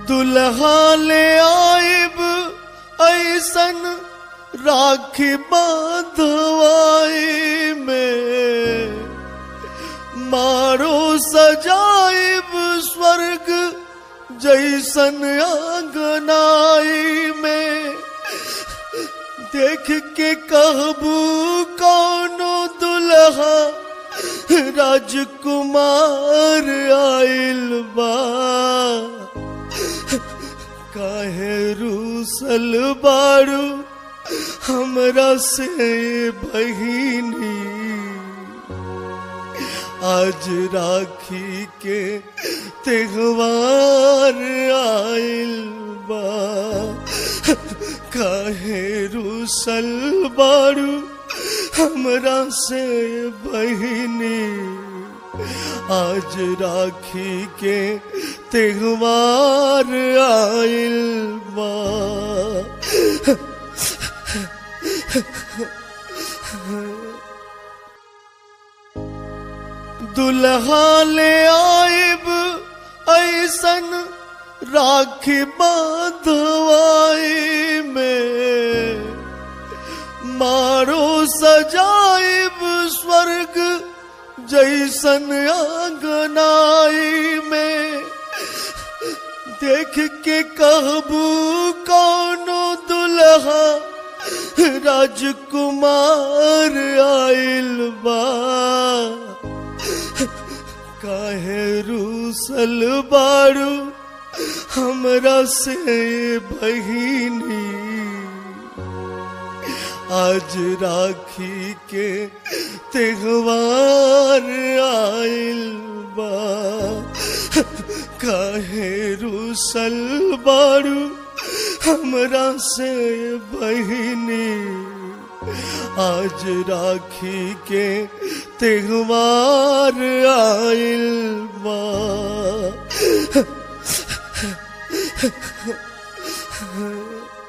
दुल्हा ले आइब ऐसन राखी बांधवाई में, मारो सजाइब स्वर्ग जैसन आंगनाई में। देख के कहबू कौनो दुल्हा राजकुमार आइल बा, काहे रूसल बारू हमरा से बहिनी। आज राखी के त्योहार आइल बा, काहे रूसल बारू हमरा से बहिनी। आज राखी के त्योहार आइल बा। दुल्हा ले आइब ऐसन राखी बांधवाई में, मारो सजाइब स्वर्ग जैसन आंगनाई में। देख के कहबू कौनो दुल्हा राजकुमार आइल बा, काहे रूसल बारू हमरा से बहिनी। आज राखी के त्योहार आइल बा, काहे रूसल बारू हमरा से बहिनी। आज राखी के त्योहार आइल बा।